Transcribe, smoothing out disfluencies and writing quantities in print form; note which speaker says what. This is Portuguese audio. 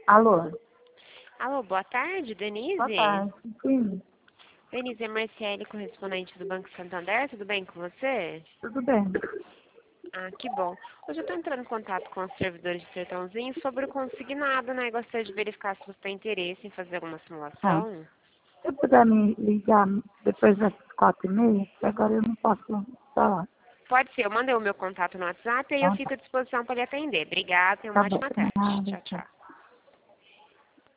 Speaker 1: Alô?
Speaker 2: Alô, boa tarde, Denise?
Speaker 1: Boa tarde. Sim,
Speaker 2: Denise, é Marciele, correspondente do Banco Santander, tudo bem com você?
Speaker 1: tudo bem.
Speaker 2: Ah, que bom. Hoje eu estou entrando em contato com os servidores de Sertãozinho sobre o consignado, né? Gostaria de verificar se você tem interesse em fazer alguma
Speaker 1: Tá.
Speaker 2: simulação.
Speaker 1: Se você puder me ligar depois das 4h30, porque agora eu não posso falar.
Speaker 2: Pode ser, eu mandei o meu contato no WhatsApp e aí eu
Speaker 1: Tá,
Speaker 2: fico à disposição para lhe atender. Obrigada, tenha uma
Speaker 1: tá bom.
Speaker 2: ótima tarde.
Speaker 1: Nada,
Speaker 2: Tchau,
Speaker 1: tchau.
Speaker 2: tchau.